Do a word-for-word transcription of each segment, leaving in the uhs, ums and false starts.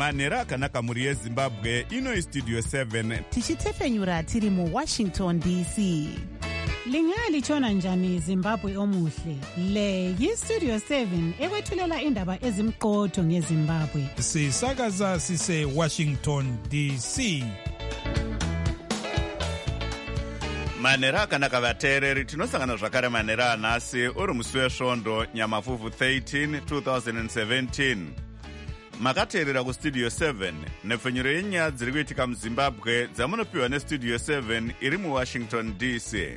manhero akanaka mhuri yezimbabwe. Ino istudio seven tichitefenyura tiri muwashington D C. Lingalitshona njani Zimbabwe omuhle? Le yistudio seven ekwethulela indaba ezimqotho ngeZimbabwe. Sisakaza sise Washington D C. manhero akanaka vateereri, tinosangana zvakare manhero anhasi uri musi wesvondo nyamavhuvhu thirteen twenty seventeen. Makateerera kustudio seven nepfenyuro yenyaya dziri kuitika muzimbabwe dzamunopiwa nestudio seven iri muwashington D C.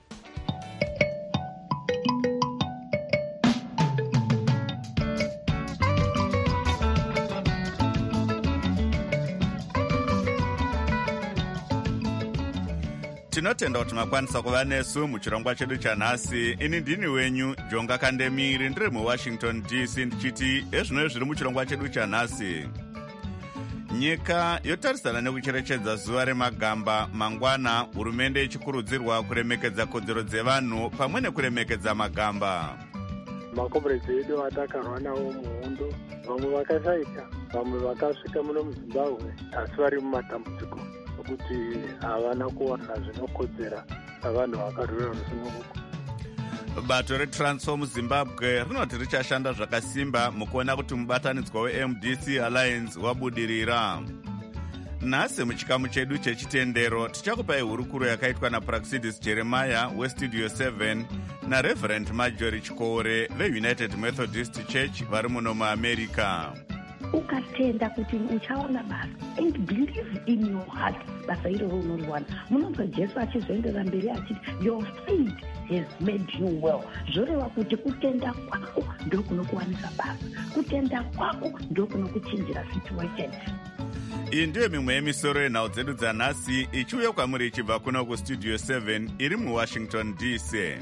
Tinotenda kuti makwanisa kuva nesu muchirongwa chedu chanhasi. Ini ndini wenyu Jonga Kandemiri, ndiri muwashington D C, ndichiti ezvino zviri muchirongwa chedu chanhasi. Nyika yotarisana nekucherechedza zuva remagamba mangwana, hurumende ichikurudzirwa kuremekedza kodzero dzevanhu pamwe nekuremekedza magamba. Makomredi edu atakarwa nawo muhondo, vamwe vakashaika, vamwe vakasvika muno muZimbabwe asi vari mumatambudziko kuti havana kuwana zvinokodzera navanhu vakarwira rusununguko. Bato reTransform Zimbabwe rinoti richashanda zvakasimba mukuona kuti mubatanidzwa weM D C Alliance wabudirira. Nhasi muchikamu chedu chechitendero tichakupai hurukuro yakaitwa naPraxidis Jeremiah westudio seven naReverend Marjorie Chikore veUnited Methodist Church vari muno muAmerica. Ukatenda kuti uchaona basa and believe in your heart basa iroro unoriwana. Munonzwa Jesu achizoendera mberi achiti your faith has made you well. Zvoreva kuti kutenda kwako ndo kunokuwanisa basa, kutenda kwako ndo kunokuchinjira situation. Iyi ndiyo mimwe yemisoro yenhau dzedu dzanhasi ichiuya kwamuri ichibva kuno kustudio seven iri muwashington D C.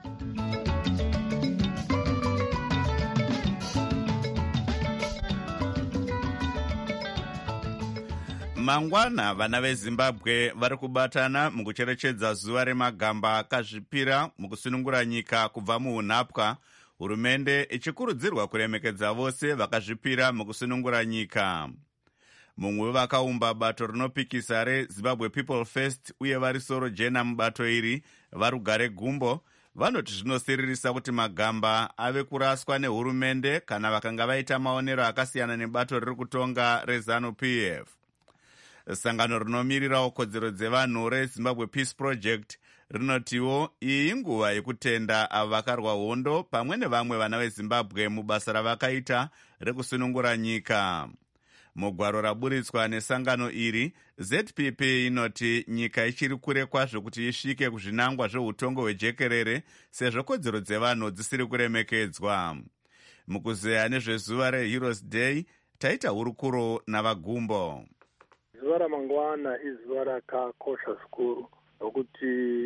Mangwana vana veZimbabwe vari kubatana mukucherechedza zuva remagamba akazvipira mukusunungura nyika kubva muunhapwa, hurumende ichikurudzirwa kuremekedza vose vakazvipira mukusunungura nyika. Mumwe wevakaumba bato rinopikisa reZimbabwe People First uye vari soro jena mubato iri, Varugare Gumbo, vanoti zvinosiririsa kuti magamba ave kuraswa nehurumende kana vakanga vaita maonero akasiyana nebato riri kutonga reZanu P F. Sangano rinomirirawo kodzero dzevanhu reZimbabwe Peace Project rinotiwo iyi inguva yekutenda avo vakarwa hondo pamwe nevamwe vana veZimbabwe mubasa ravakaita rekusunungura nyika. Mugwaro raburitswa nesangano iri, Z P P inoti nyika ichiri kure kwazvo kuti isvike kuzvinangwa zveutongo hwejekerere sezvo kodzero dzevanhu dzisiri kuremekedzwa. Mukuzeya nezvezuva reHeroes Day taita hurukuro navaGumbo. Zuva ramangwana izuva rakakosha zvikuru nokuti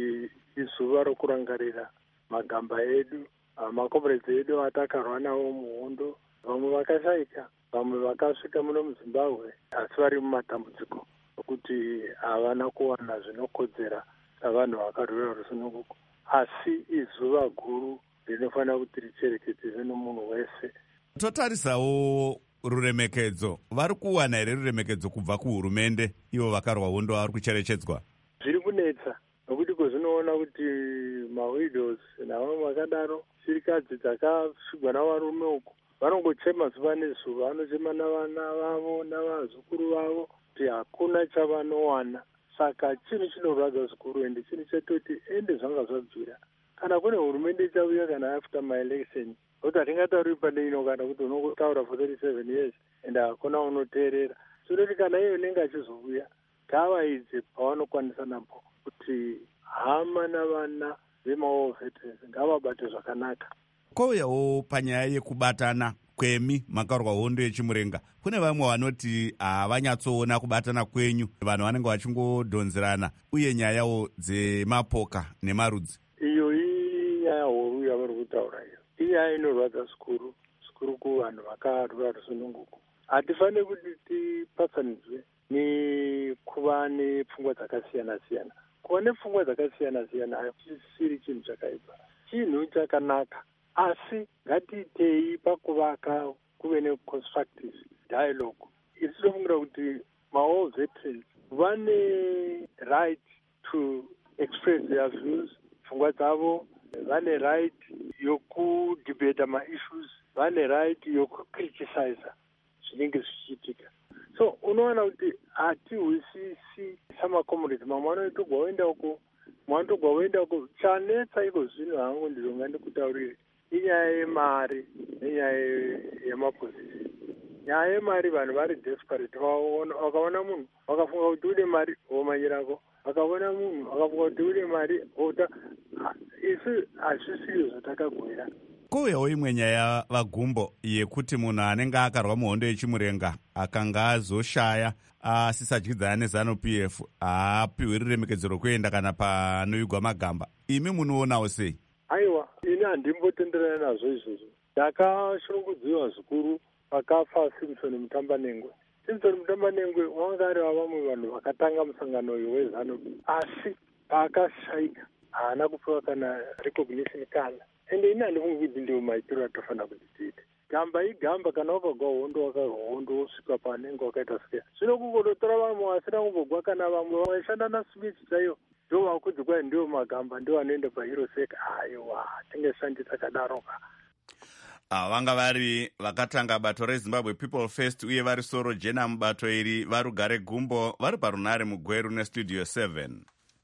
izuva rokurangarira magamba edu, makomredi edu atakarwa nawo muhondo, vamwe vakashaika, vamwe vakasvika muno muZimbabwe asi vari mumatambudziko nokuti havana kuwana zvinokodzera navanhu vakarwira rusununguko. Asi izuva guru rinofanira kuti richerechedzwe nomunhu wese. Totarisawo ruremekedzo, vari kuwana here ruremekedzo kubva kuhurumende ivo vakarwa hondo vari kucherechedzwa? Zviri kunetsa nokuti kwezvinoona kuti mawidows navamwe vakadaro, chirikadzi dzakasvigwa navarume uko, vanongochema zuva nezuva, vanochema navana vavo navazukuru vavo kuti hakuna chavanowana. Saka chinhu chinorwadza zvikuru ende chinhu chetoti ende zvanga zvabvira kana kune hurumende ichauya kana after my election, kuti hatingatauri pane ino kana kuti unongotaura for thirty-seven years ende hakuna unoteerera. Zvinoti kana iyo inenge achizouya ngavaidze pavanokwanisa napo kuti hama navana vemawo veterans ngavabate zvakanaka. Kouyawo panyaya yekubatana kwemi makarwa hondo yechimurenga, kune vamwe vanoti havanyatsoona kubatana kwenyu, vanhu vanenge vachingodhonzerana, uye nyayawo dzemapoka nemarudzi. Iyo inyaya huru yavari kutaura iyo, inyaya inorwadza zvikuru zvikuru kuvanhu vakarwira rusununguko. Hatifaniri kuti tipatsanidzwe nekuva nepfungwa dzakasiyana siyana. Kuva nepfungwa dzakasiyana siyana hachisiri chinhu chakaipa, chinhu chakanaka. Asi ngatiitei pakuvaka kuve neconstructive dialogue isi tofungira kuti maall veterans vane right to express their views, pfungwa dzavo, vane right yokudebata maissues, vane right yokukriticize zvinenge zvichiitika. So unoona kuti hatihwisisi samacomrades, mamwe anotogwa woenda uko, mamwe anotogwa woenda uko. Chanetsa iko zvino hangu ndizonga ndikutaurire inyaya yemari nenyaya yemapozisi. Nyaya yemari vanhu vari desperate, vakaona munhu vakafunga kuti ude mari womanyirako, vakaona munhu vakafunga kuti ude mari ota. Isi hazvisizvo zvatakagwira. Kouyawo imwe nyaya vagumbo yekuti munhu anenge akarwa muhondo yechimurenga akanga azoshaya asisadyidzana nezanu P F haapiwe riremekedzero kuenda kana panovigwa magamba. Imi munoonawo sei? Aiwa, ini handimbotenderana nazvo izvozvo. Ndakashungudziwa zvikuru pakafa Simpson Mutambanengwe. Simpson Mutambanengwe wanga ari vamwe vanhu vakatanga musangano uyu wezanu, asi paakashaika haana kupiwa kana recognition kana. Ende ini handifungi kuti ndiwo maitiro atofanira kuti tiite. Gamba igamba, kana wakagwa hondo wakagwa hondo wosvika panenge wakaita sike. Zvino kungototora vamwe vasina kumbogwa kana vamwe vaishanda naspeech chaiyo ndo vakudzi kwai ndiwo magamba ndiwo anoenda pahero seka. Aiwa, tingeshandisa kadaroka. Vanga vari vakatanga bato reZimbabwe People First uye vari soro jena mubato iri varugare gumbo vari parunare mugweru nestudio seven.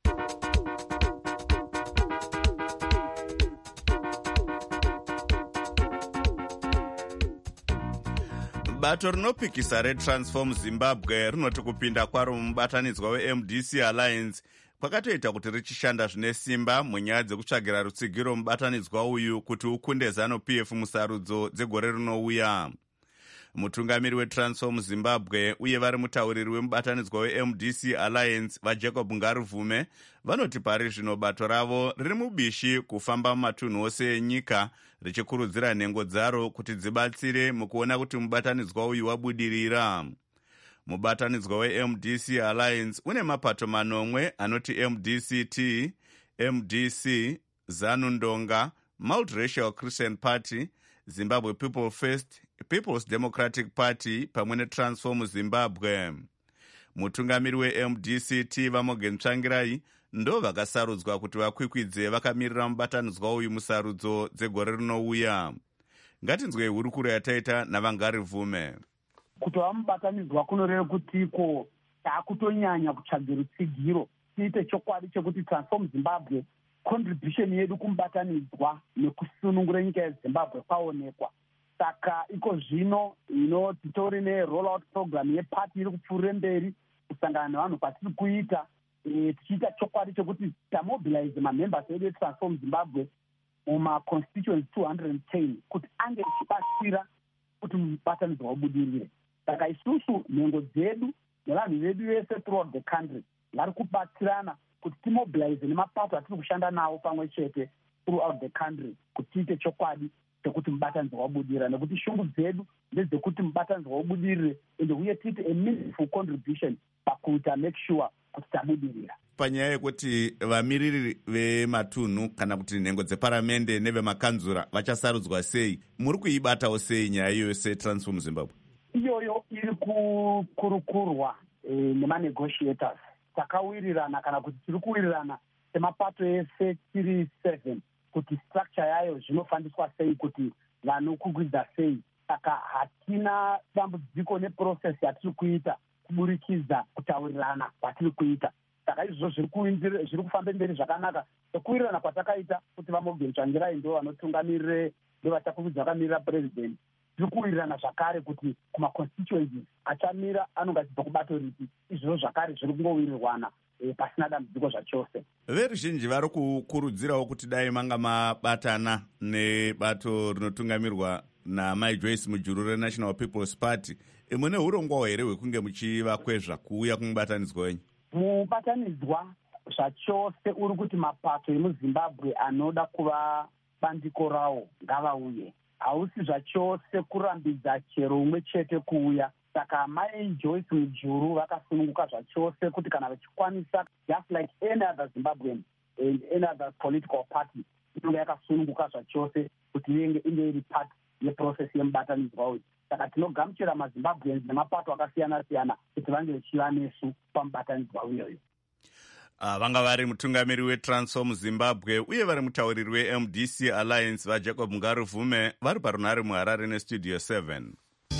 Bato rinopikisa reTransform Zimbabwe rinoti kupinda kwaro mubatanidzwa weM D C Alliance kwakatoita kuti richishanda zvine simba munyaya dzekutsvagira rutsigiro mubatanidzwa uyu kuti ukunde ZANU P F musarudzo dzegore rinouya. Mutungamiri weTransform Zimbabwe uye vari mutauriri wemubatanidzwa weM D C Alliance vaJacob Ngaruvume vanoti pari zvino bato ravo riri mubishi kufamba mumatunhu ose enyika richikurudzira nhengo dzaro kuti dzibatsire mukuona kuti mubatanidzwa uyu wabudirira. Mubatanidzwa weM D C Alliance une mapato manomwe anoti M D C T, M D C, ZANU Ndonga, Multiracial Christian Party, Zimbabwe People First, People's Democratic Party pamwe neTransform Zimbabwe. Mutungamiri weM D C T Vamogen Tsvangirai ndo vakasarudzwa kuti vakwikwidze vakamirira mubatanidzwa uyu musarudzo dzegore rinouya. Ngatinzwei hurukuro yataita naVangarivume. Kutova mubatanidzwa kunoreva kuti iko taakutonyanya kutsvaga rutsigiro tiite chokwadi chekuti Transform Zimbabwe contribution yedu kumubatanidzwa nekusunungura nyika yeZimbabwe kwaonekwa. Saka iko zvino ino titori ne-rollout program yepati iri kupfuurire mberi kusangana nevanhu patiri kuita e, tichiita chokwadi chekuti tamobilize mamembers edu eTransform Zimbabwe muma-constituency two hundred ten kuti ange ichibatsira kuti mubatanidzwa ubudirire. Saka isusu nhengo dzedu nevanhu vedu vese throughout the country vari kubatsirana kuti timobilize nemapato atiri kushanda nawo pamwe chete throughout the country kuti tiite chokwadi chekuti mubatanidzwa wabudira, nekuti shungu dzedu ndedzekuti mubatanidzwa wabudirire ende uye tiite a meaningful contribution pakuita make sure kuti tabudirira. Panyaya yekuti vamiriri vematunhu kana kuti nhengo dzeparamende nevemakanzura vachasarudzwa sei, muri kuibatawo sei nyaya iyoyo seTransform Zimbabwe? Iyoyo iri kukurukurwa e, nemanegotiators. Takawirirana kana kuti tiri kuwirirana semapato ese tiri seven kuti structure yayo zvinofambiswa sei, kuti vanokukwidza sei. Saka hatina dambudziko neprocess yatiri kuita kuburikidza kutaurirana kwatiri kuita. Saka izvozvo zviri kufamba mberi zvakanaka. Sekuwirirana kwatakaita kuti Vamogen Tsvangirai ndo vanotungamirire, ndo vachakukwidza vakamirira president. Tiri kuwirirana zvakare kuti kuma-constituencies achamira anonga achibva kubato ripi. Izvozvo zvakare zviri kungowirirwana e, pasina dambudziko zvachose. Veruzhinji vari kukurudzirawo kuti dai manga mabatana nebato rinotungamirwa naMai Joyce Mujuru reNational People's Party, mune urongwa here hwekunge muchivakwezva kuuya kumubatanidzwa wenyu? Mubatanidzwa zvachose uri kuti mapato emuZimbabwe anoda kuva bandiko rawo ngavauye. Hausi zvachose kurambidza chero umwe chete kuuya. Saka Mai Joyce Mujuru vakasununguka zvachose kuti kana vachikwanisa, just like any other Zimbabwean and any other political party, inonga yakasununguka zvachose kuti inge iri part yeprocess yemubatanidzwa uyu. saka tinogamuchira mazimbabweans nemapato akasiyana-siyana kuti vange vachiva nesu pamubatanidzwa uyoyo. Uh, vanga vari mutungamiri weTransform Zimbabwe uye vari mutauriri weM D C Alliance vaJacob Ngaruvume vari parunhare muHarare nestudio seven.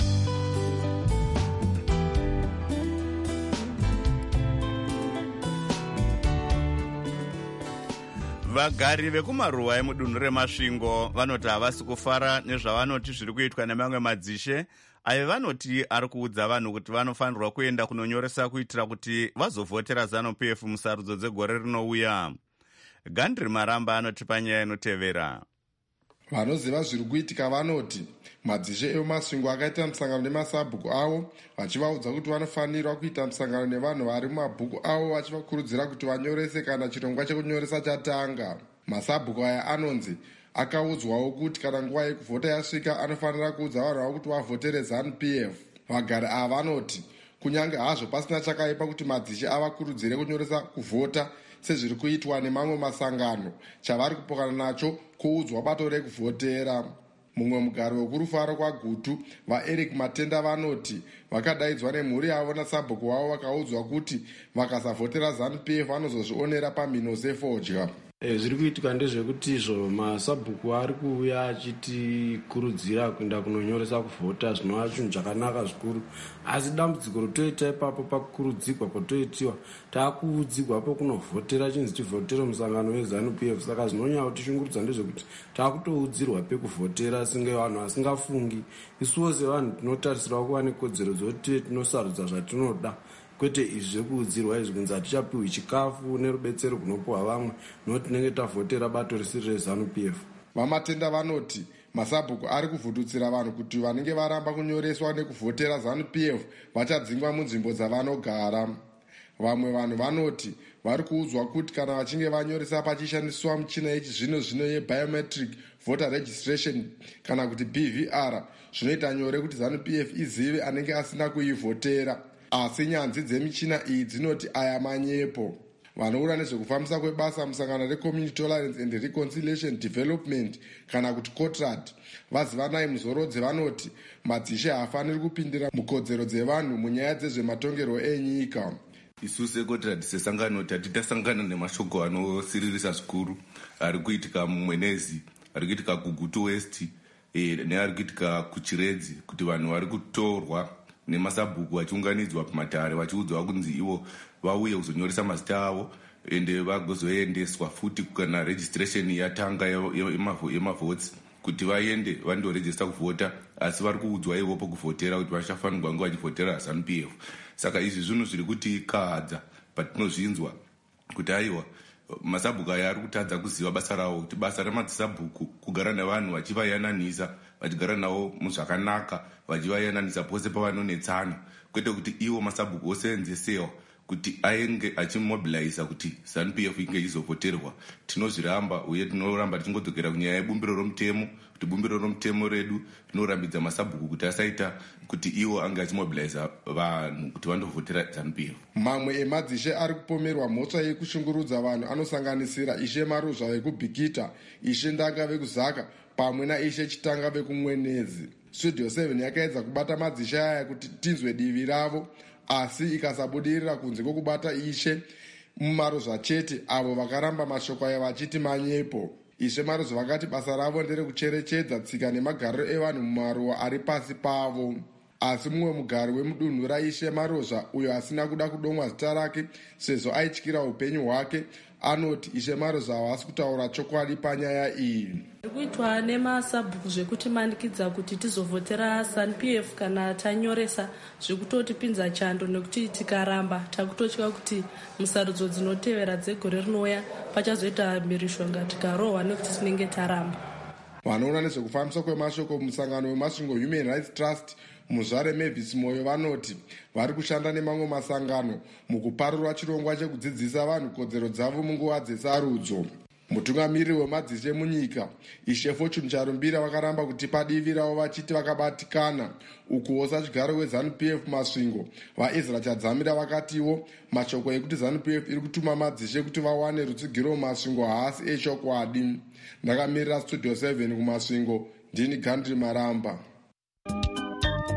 Vagari vekumaruwa emudunhu reMasvingo vanoti havasi kufara nezvavanoti zviri kuitwa nemamwe madzishe ayo vanoti ari kuudza vanhu kuti vanofanirwa kuenda kunonyoresa kuitira kuti vazovhotera ZANU P F musarudzo dzegore rinouya. Gandri Maramba anoti panyaya inotevera. Vanoziva zviri kuitika vanoti madzishe eMasvingo akaita musangano nemasabhuku avo vachivaudza kuti vanofanirwa kuita musangano nevanhu vari mumabhuku avo vachivakurudzira kuti vanyorese kana chirongwa chekunyoresa chatanga. Masabhuku aya anonzi akaudzwawo kuti kana nguva yekuvhota yasvika anofanira kuudza vanhu vavo kuti vavhotere ZANU P F. Vagari ava vanoti kunyange hazvo pasina chakaipa kuti madzishe avakurudzire kunyoresa kuvhota sezviri kuitwa nemamwe masangano, chavari kupokana nacho kuudzwa bato rekuvhotera. Mumwe mugari wekurufaro kwaGutu vaEric Matenda vanoti vakadaidzwa nemhuri yavo nasabhuku wavo vakaudzwa kuti vakasavhotera ZANU P F vanozozvionera pamhino sefodya. E, zviri kuitika ndezvekuti izvo masabhuku ari kuuya achitikurudzira kuenda kunonyoresa kuvhota zvinova chinhu chakanaka zvikuru, asi dambudziko rotoita ipapo pakukurudzirwa kwatoitiwa taakuudzirwapo kunovhotera chinzi tivhotere musangano weZANU P F. Saka zvinonyanya kutishungurudza ndezvekuti taakutoudzirwa pekuvhotera singe vanhu vasingafungi. Isuwo sevanhu tinotarisirwa kuva nekodzero dzokuti tinosarudza zvatinoda, kwete izvi zvekuudzirwa izvi kunzi hatichapiwi chikafu nerubetsero kunopiwa vamwe nokuti tinenge tavhotera bato risiri reZANU P F. Vamatenda vanoti masabhuku ari kuvhundutsira vanhu kuti vanenge varamba kunyoreswa nekuvhotera ZANU P F vachadzingwa munzvimbo dzavanogara. Vamwe vanhu vanoti vari kuudzwa kuti kana vachinge vanyoresa pachishandiswa michina yechizvino zvino yebiometric voter registration kana kuti B V R zvinoita nyore kuti ZANU P F izive anenge asina kuivhotera. Asi nyanzvi dzemichina iyi dzinoti aya manyepo. Vanoona nezvekufambisa kwebasa musangano reCommunity Tolerance and Reconciliation Development kana kuti COTRAD vazivanai muzorodze vanoti madzishe haafaniri kupindira mukodzero dzevanhu munyaya dzezvematongero enyika. Isu seCOTRAD sesangano tati tasangana nemashoko anosiririsa zvikuru ari kuitika mumwenezi, ari kuitika kuGutu West e, neari kuitika kuChiredzi, kuti vanhu vari kutorwa nemasabhuku vachiunganidzwa pamatare vachiudzwa kunzi ivo vauye kuzonyoresa mazita avo ende vagozoendeswa futi kana registration yatanga yemavhotsi kuti vaende vandorejista kuvhota, asi vari kuudzwa ivopo kuvhotera kuti vachafanirwa nguva vachivhotera ZANU P F. Saka izvi zvinhu zviri kutikahadza patinozvinzwa kuti aiwa masabhuku aya ari kutadza kuziva basa ravo, kuti basa remadzisabhuku kugara nevanhu vachivayananisa, vachigara navo muzvakanaka, vachivayananisa pose pavanonetsana, kwete kuti ivo masabhuku osenzesewa kuti ainge achimobiliza kuti ZANU P F inge izovhoterwa. Tinozviramba uye tinoramba tichingodzokera kunyaya yebumbiro romutemo, kuti bumbiro romutemo redu rinorambidza masabhuku kuti asaita kuti ivo ange achimobiliza vanhu kuti vandovhotera ZANU P F. Mamwe emadzishe ari kupomerwa mhosva yekushungurudza vanhu anosanganisira Ishe Maruzva vekubhikita, Ishe Ndanga vekuzaka pamwe naIshe Chitanga vekumwenezi. Studio seven yakaedza kubata madzishe aya kuti tinzwe divi ravo, asi ikasabudirira kunze kwokubata Ishe Maruzva chete avo vakaramba mashoko aya vachiti manyepo. Ishe Maruzva vakati basa ravo nderekucherechedza tsika nemagariro evanhu mumaruwa ari pasi pavo. Asi mumwe mugari wemudunhu raIshe Maruzva uyo asina kuda kudomwa zita rake sezvo aityira upenyu hwake anoti Ishe Maruzva havasi kutaura chokwadi panyaya iyi. Kuitwa nemasabhuku zvekutimanikidza kuti tizovhotera ZANU P F kana tanyoresa zvekutotipinza chando, nekuti tikaramba takutotya kuti musarudzo dzinotevera dzegore rinouya pachazoita mhirishonga tikarohwa nekuti tinenge taramba. Vanoona nezvekufambiswa kwemashoko musangano weMasvingo Human Rights Trust muzvare Mavis Moyo vanoti vari kushanda nemamwe masangano mukuparura chirongwa chekudzidzisa vanhu kodzero dzavo munguva dzesarudzo. Mutungamiriri wemadzishe munyika Ishe Fortune Charumbira vakaramba kuti padivi ravo vachiti vakabatikana ukuwo sachigaro weZANU P F Masvingo. VaEzra Chadzamira vakatiwo mashoko ekuti ZANU P F iri kutuma madzishe kuti vawane rutsigiro mumasvingo haasi echokwadi. Ndakamirira Studio seven kumasvingo, ndini Gandri Maramba.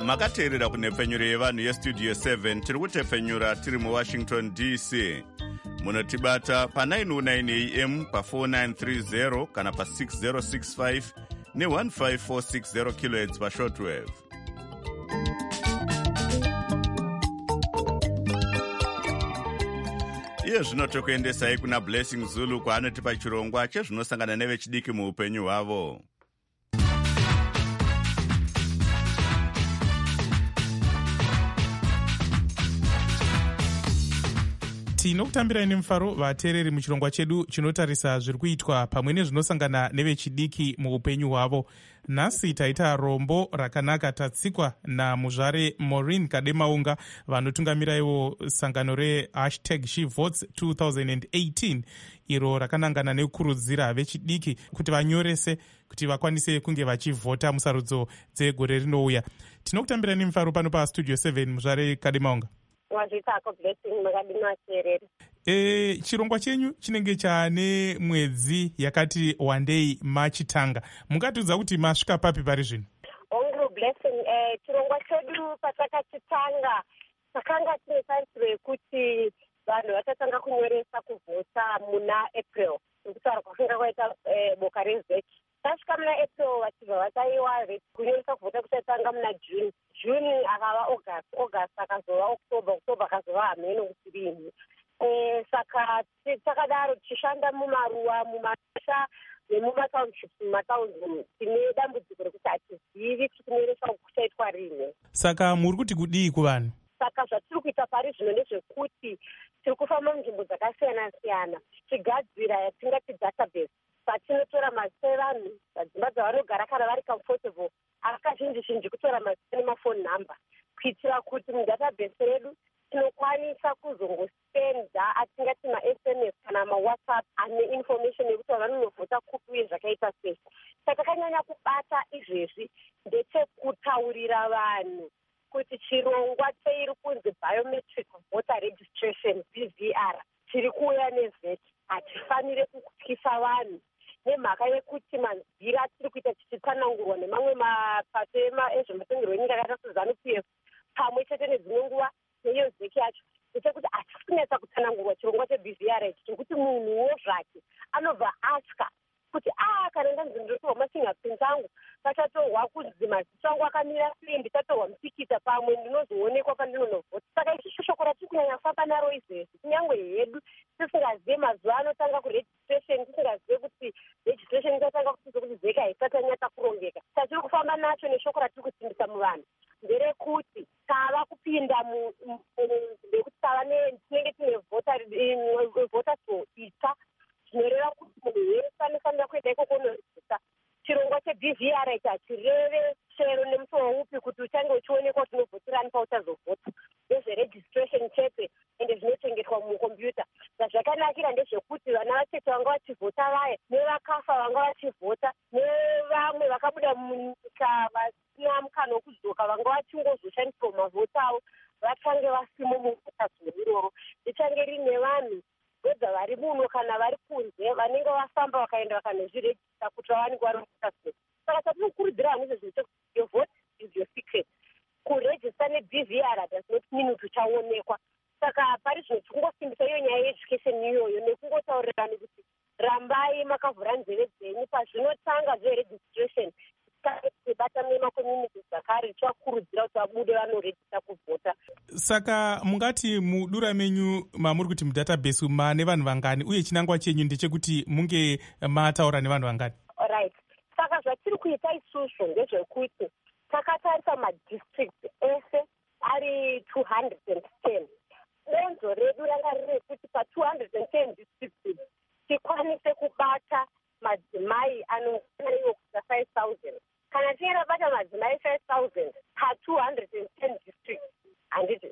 makateerera kunhepfenyuro yevanhu yestudio seven tiri kutepfenyura tiri muwashington D C. Munotibata pa nine oh nine A M pa four nine three zero kana pa six zero six five ne one five four six zero kilohertz pa shortwave. Iye zvino tokuendesai kuna Blessing Zulu kwaanotipa chirongwa chezvinosangana nevechidiki muupenyu hwavo. tinokutambirai nemufaro vateereri muchirongwa chedu chinotarisa zviri kuitwa pamwe nezvinosangana nevechidiki muupenyu hwavo. Nhasi taita rombo rakanaka tatsikwa namuzvare Maureen Kademaunga vanotungamiraiwo sangano rehashtag shevotes twenty eighteen iro rakanangana nekukurudzira vechidiki kuti vanyorese kuti vakwanise kunge vachivhota musarudzo dzegore rinouya. Tinokutambirai nemufaro pano pastudio seven muzvare Kademaunga. Wazvitako Blessing makadima sereri. E, chirongwa chenyu chinenge chane mwedzi yakati wandei machitanga. Mungatiudza kuti masvika papi pari zvino? Ongu Blessing, eh, chirongwa chedu patakachitanga takanga tine tarisiro yekuti vanhu vachatanga kunyoresa kuvhota muna April. Nokutaura kwakanga kwaita eh, boka rezeki. Tasvika muna April vachibva vataiwa kunyoresa kuvhota kuchatanga muna June. June akava August, August akazova October, October akazova hameno kuti rini. Eh, saka takadaro tichishanda mumaruwa, mumasha nemumatownship, mumatowns tine dambudziko rekuti hatizivi kuti kunyoresa kuchaitwa rini. Saka muri kuti kudii kuvanhu? Saka zvatiri kuita pari zvino ndezvekuti tiri kufamba munzvimbo dzakasiyana siyana tichigadzira yatingati database patinotora mazita evanhu padzimba dzavanogara kana vari comfortable akazhinji zhinji kutora mazita nemafoni number kuitira kuti mudatabase redu tinokwanisa kuzongosenda atingati ma-S M S kana ma-WhatsApp ane information yekuti vanonovhota kupi uye zvakaita sei. Saka takanyanya kubata izvezvi ndechekutaurira vanhu kuti chirongwa cheiri kunzi biometric voter registration B V R chiri kuuya nevheti hatifanire kutyisa vanhu nemhaka yekuti manzira tiri kuita tichitsanangurwa nemamwe mapato ezvematongero enyika akaita sezanu P F pamwe chete nedzimwe nguva neiyo zeki yacho ndechekuti hatisi kunetsa kutsanangurwa chirongwa che-B V R ichi chekuti munhuwo zvake anobva atya kuti a kana ndanzi ndotorwa mafingerprint angu pachatorwa kunzi mazita angu akamira sei ndichatorwa mutikita pamwe ndinozoonekwa pandinonovhota. Saka ichi shoko ratiri kunyanya kufamba naro izvezvi kunyange hedu tisingazive mazuva anotanga kuregistration, tisingazive kuti registration ichatanga kutiza kuti zeka haisati yanyatsa kurongeka. Tatiri kufamba nacho neshoko ratiri kusimbisa muvanhu nderekuti tava kupinda ndekuti tava tinenge tine vota so itsva zvinoreva kuti munhu wese anofanira kuenda ikoko kunorejista. Chirongwa che-B V R ichi hachireve chero nemutowo upi kuti uchange uchionekwa kuti unovhoterani pauchazovhota. Ndezveregistration chete ende zvinochengetwa mukombiyuta. Zvazvakanakira ndezvekuti vana vacheche vanga vachivhota vaya nevakafa vanga vachivhota nevamwe vakabuda munyika vasina mukana wokudzoka vanga vachingozoshandiswa mavhota avo vachange vasimo muvhota zuva iroro. Richange rine vanhu vedza vari muno kana vari kunze vanenge vafamba vakaenda vakanozvirejista kuti vavanenge vari muvhota. Saka tatinokurudzira vanhu izvezvi chekuti your vote is your secret. Kurejista ne-B V R does not mean kuti uchaonekwa. Saka pari zvino tikungosimbisa iyo nyaya yeeducation iyoyo nekungotaurirani kuti rambai makavhura nzeve dzenyu pazvinotanga zveregistration tibata nemakommunity zvakare tivakurudzira kuti vabude vanorejista kuvhota. Saka mungati mudura menyu mamuri kuti mudatabase mane vanhu vangani uye chinangwa chenyu ndechekuti munge mataura nevanhu vangani? Right. Saka zvatiri kuita isusu ndezvekuti takatarisa madistrict ese ari two hundred ten. Denzo redu ranga riri rekuti pa two hundred ten districts tikwanise kubata madzimai anokwana iwo kusa five thousand. Kana tinge rabata madzimai five thousand pa two hundred ten districts handiti.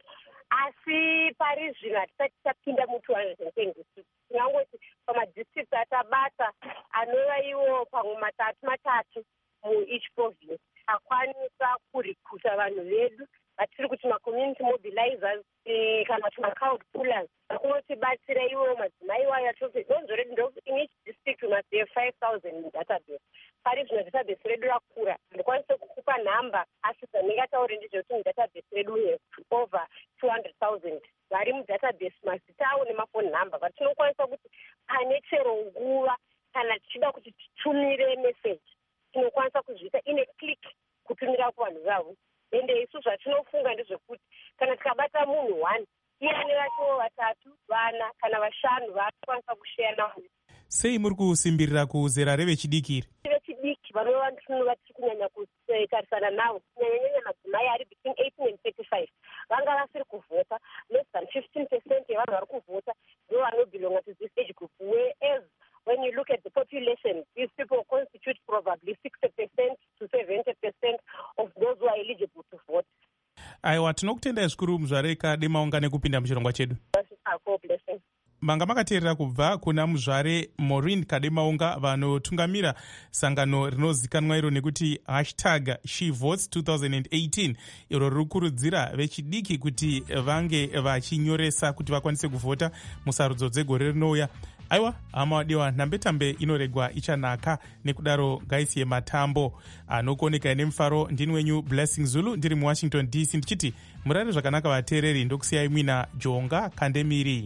Asi pari zvino hatisati tapinda mu two hundred ten districts. Tinangoti pamadistricts atabata anova iwo pamwe matatu matatu mu each province akwanisa kurikuta vanhu vedu vatiri kuti ma-community mobilizers eh, kana kuti ma-crowd pullers akunotibatsira iwo madzimai wayo atoti donzo redu ndokuti in each district we must have five thousand in database. Pari zvino database redu rakura handikwanise kukupa nhamba asi dzandingataure ndizvo mudatabase redu we over two hundred thousand vari mudatabase, mazita avo nemafoni number, but tinokwanisa kuti pane chero nguva kana tichida kuti titumire message tinokwanisa kuzviita ine click kutumira kuvanhu vavo. Ende isu zvatinofunga ndezvekuti kana tikabata munhu one iyane vacho vatatu vana kana vashanu vaakwanisa kushare navo. Sei muri kusimbirira kuzera revechidiki? Vechidiki vanova vatiri kunyanya kutarisana navo kunyanyanyanya madzimai ari between eighteen and thirty-five vanga vasiri kuvhota. Less than fifteen percent yevanhu vari kuvhota ndo vanobelonga to this age group, whereas when you look at the population, these people constitute probably sixty percent to seventy percent of those who are eligible to vote. Aiwa, tinokutendai zvikuru muzvare Kademaunga nekupinda muchirongwa chedu. Manga makateerera kubva kuna muzvare Maureen Kademaunga vanotungamira sangano rinozikanwa iro nekuti hashtag She Votes twenty eighteen, iro riri kukurudzira vechidiki kuti vange vachinyoresa kuti vakwanise kuvhota musarudzo dzegore rinouya. Aiwa, hama wadiwa, nhambe-tambe inoregwa ichanaka, nekudaro ngaisiye matambo anokuoneka nemufaro. Ndini wenyu Blessing Zulu ndiri muWashington D C ndichiti murare zvakanaka vateereri, ndokusiyai mwina Jonga Kandemiri.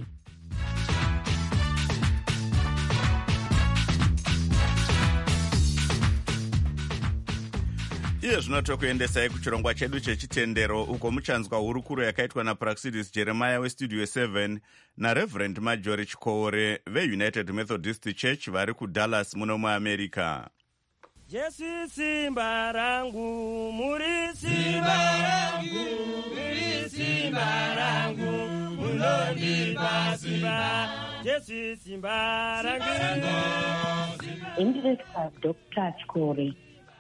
Iye zvino tokuendesai kuchirongwa chedu chechitendero, uko muchanzwa hurukuro yakaitwa naPraxidis Jeremiah westudio seven naReverend Marjorie Chikore veUnited Methodist Church vari kuDallas muno muAmerica. Jesu simba rangu, muri simba rangu, muri simba rangu, munondipa simba. Jesu simba rangu. Indirector Doctor Chikore,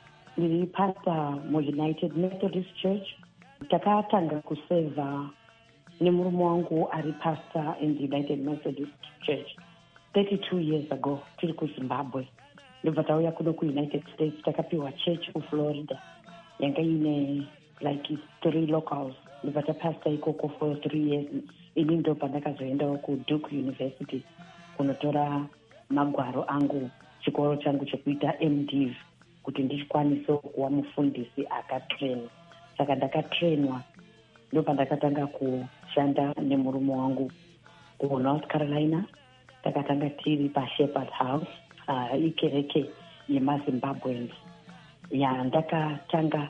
ndiri pastor muUnited Methodist Church. Takatanga kuseva nemurume wangu ari pastor in the United Methodist Church thirty-two years ago. Tiri kuZimbabwe ndobva tauya kuno kuUnited States. Takapiwa church kuFlorida yanga ine like three locals. Ndobva tapastor ikoko for three years. Ini ndo pandakazoendawo kuDuke University kunotora magwaro angu, chikoro changu chekuita M Div, kuti ndikwanise kuva mufundisi akatrain. Saka ndakatrainwa ndopandakatanga kushanda nemurume wangu kuNorth Carolina. Takatanga tiri paShepherd House, uh, ikereke yemaZimbabweans. Ya ndakatanga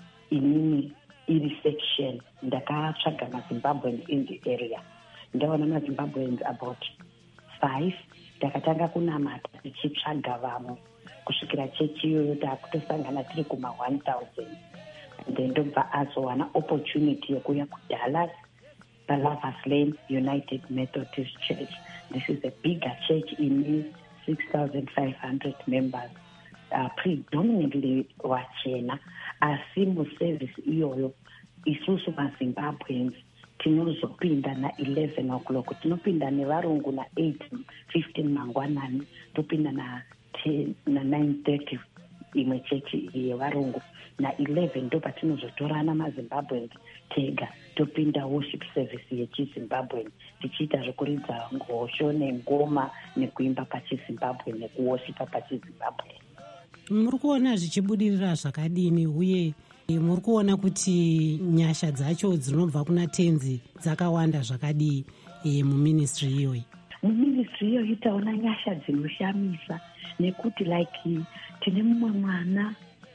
inini iri section, ndakatsvaga maZimbabweans in the area. Ndaona maZimbabweans about five. Ndakatanga kunamata tichitsvaga vamwe kusvikira chechi iyoyo takutosangana tiri kuma one thousand. Then ndobva azowana opportunity yekuya kuDallas paLovers Lane United Methodist Church. This is a bigger church in six thousand five hundred members, uh, predominantly wachena. Asi muservice iyoyo isusu maZimbabweans tinozopinda na eleven o'clock, tinopinda nevarungu na eight fifteen mangwanani, topinda na ten na nine thirty imwe chechi yevarungu, na eleven ndo patinozotorana maZimbabweans tega topinda worship service yechiZimbabwe tichiita zvokuridza ngosho nengoma nekuimba pachiZimbabwe nekuwoshipa pachiZimbabwe. Muri kuona zvichibudirira zvakadini uye muri kuona kuti nyasha dzacho dzinobva kuna tenzi dzakawanda zvakadii muministry iyoyi? Muministry iyoyi taona nyasha dzinoshamisa nekuti like tine mumwe mwana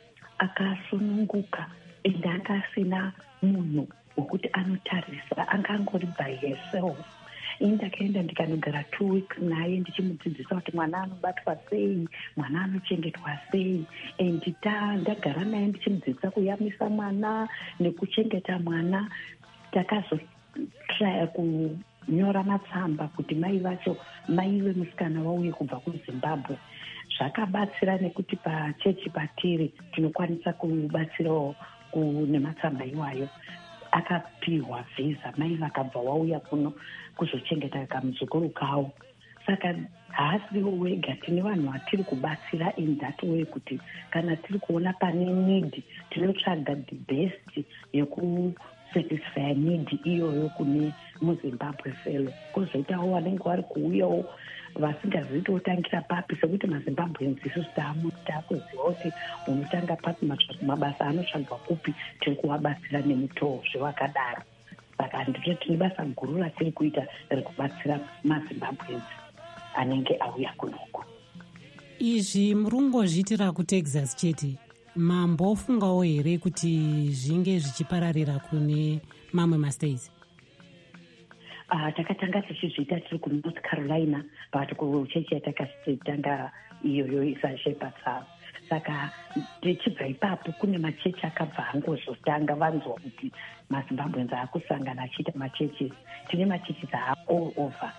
akasununguka ende akasina munhu wekuti anotarisa, angangori by herself. Ini ndakaenda ndikanogara two weeks naye ndichimudzidzisa kuti mwana anobatwa sei, mwana anochengetwa sei. And ndagara naye ndichimudzidzisa kuyamisa mwana nekuchengeta mwana. Takazotraya kunyora matsamba kuti mai vacho, mai vemusikana vauye kubva kuZimbabwe. Zvakabatsira nekuti pachechi patiri tinokwanisa kubatsirawo nematsamba iwayo. Akapiwa visa, mai vakabva vauya kuno kuzochengeta kamuzukuru kawo. Saka haasiwo wega, tine vanhu vatiri kubatsira in that way kuti kana tiri kuona pane need tinotsvaga the best yeku kusatisfya need iyoyo kune muzimbabwe felo. Kwozoitawo vanenge vari kuuyawo vasingazivi totangira papi, sekuti mazimbabweans isusu taakuziva kuti unotanga papi, mabasa anotsvagwa kupi, tiri kuvabatsira nemutoo zvevakadaro. Saka ndito tine basa guru ratiri kuita rekubatsira mazimbabweans anenge auya kunoku. Izvi murungozviitira kuTexas chete, mambofungawo here kuti zvinge zvichipararira kune mamwe mastates? Uh, takatanga tichizviita tiri kuNorth Carolina, but kuchechi yatakatanga iyoyo isashepatsava. Saka tichibva ipapo kune machechi akabva angozotanga vanzwa kuti mazimbabweans akusangana achiita machechi. Tine machechi all over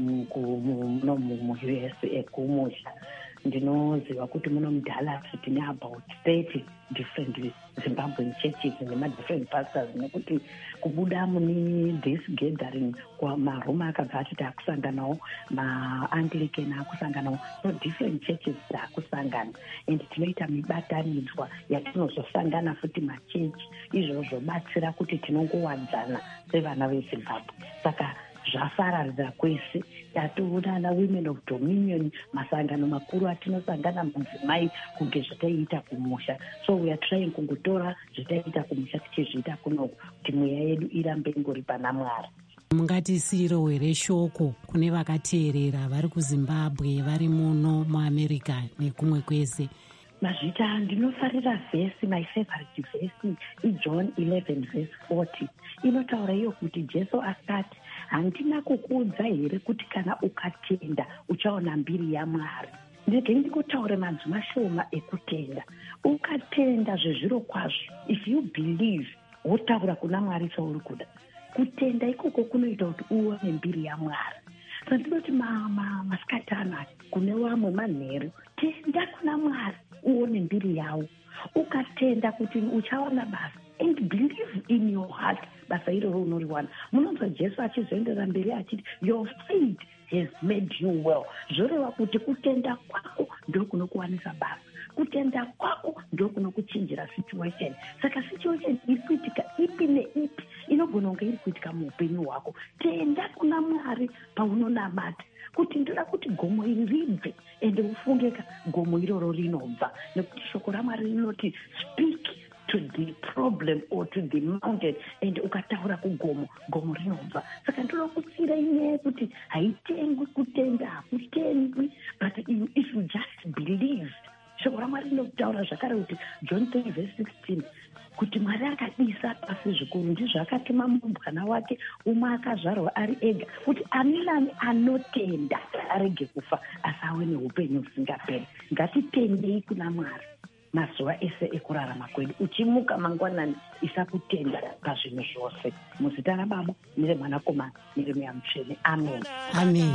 mu-U S ekumusha. Ndinoziva kuti muno muDallas tine about thirty different Zimbabwean churches nema-different pastors, nekuti kubuda mune this gathering maroma akabva atiti akusanganawo, ma-Anglican akusanganawo, so different churches dzakusangana, and tinoita mibatanidzwa yatinozosangana futi machechi, izvo zvobatsira kuti tinongowadzana sevana veZimbabwe. Saka zvafararira kwese, tatoonana women of dominion, masangano makuru atinosangana mudzimai kunge zvataiita kumusha. So we are trying kungotora zvataiita kumusha tichizviita kunoku kuti mweya yedu irambe ingori pana Mwari. Mungatisiro here shoko kune vakateerera vari kuZimbabwe, vari muno muAmerica nekumwe kwese? Mazvita ndinofarira vhesi, my favorite vhesi iJohn eleven verse forty. Inotaura iyo kuti Jesu akati, handina kukuudza here kuti kana ukatenda uchaona mbiri yaMwari? Ndege ndikotaura manzwi mashoma ekutenda. Ukatenda zvezviro kwazvo, if you believe, wotaura kuna Mwari sauri kuda. Kutenda ikoko kunoita kuti uone mbiri yaMwari. So ndinoti masikati anaya kune vamwe manheru, tenda kuna Mwari uone mbiri yawo. Ukatenda kuti uchaona basa, and believe in your heart, basa iroro unoriwana. Munonzwa Jesu achizoendera mberi achiti, your faith has made you well. Zvoreva kuti kutenda kwako ndio kunokuwanisa basa. Kutenda kwako ndio kunokuchinjira situation. Saka situation iri kuitika ipi neipi inogona kunge iri kuitika muupenyu hwako, tenda kuna Mwari paunonamata kuti ndoda kuti gomo iri ribve, ende ufungeka gomo iroro rinobva, nekuti shoko raMwari rinoti speak to the problem or to the mountain, and ukataura kugomo, gomo rinobva. Saka ndoda kutsira inyaya kuti haitengwi kutenda, hakutengwi, but if you just believe. Shoko raMwari rinotaura zvakare kuti John three verse sixteen, kuti Mwari akadisa pasi zvikuru, ndizvo akatuma murumbwana wake umwe akazvarwa ari ega, kuti ani nani anotenda arege kufa asi ave neupenyu husingaperi. Ngatitendei kuna Mwari mazuva ese ekurarama kwedu, uchimuka mangwanani isakutenda pazvinhu zvose. Muzita raBaba nereMwanakomana nereMweya Mutsvene. Amen. Amen.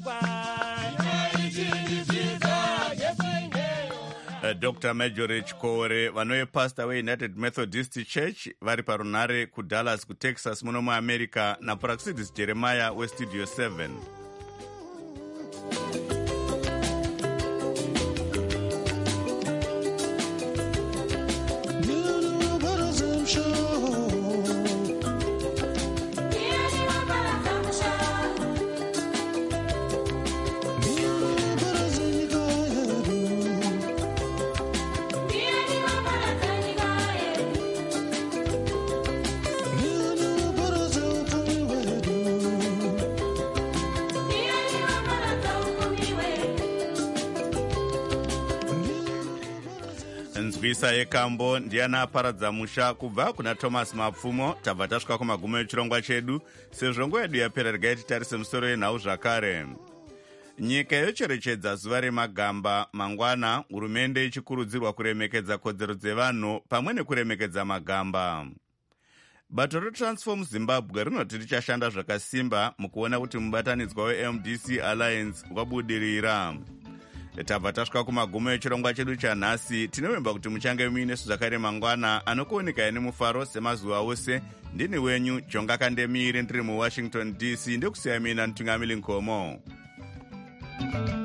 Uh, Doctor Marjorie Chikore, vanowe pastor weUnited Methodist Church vari parunare kuDallas kuTexas muno muAmerica, naPraxidis Jeremiah weStudio seven. Nzwisa yekambo ndiana aparadza musha kubva kuna Thomas Mapfumo. Tabva tasvika kumagumo echirongwa chedu. Sezvo nguva yedu yapera, regai titarise musoro yenhau zvakare. Nyika yocherechedza zuva remagamba mangwana, hurumende ichikurudzirwa kuremekedza kodzero dzevanhu pamwe nekuremekedza magamba. Bato reTransform Zimbabwe rinoti richashanda zvakasimba mukuona kuti mubatanidzwa weM D C Alliance wabudirira. Tabva tasvika kumagumo echirongwa chedu chanhasi. Tinovimba kuti muchange muinesu zvakare mangwana anokuoneka nemufaro semazuva ose. Ndini wenyu Jonga Kandemire ndiri muWashington D C, ndikusiya mina Ntungamili Nkomo.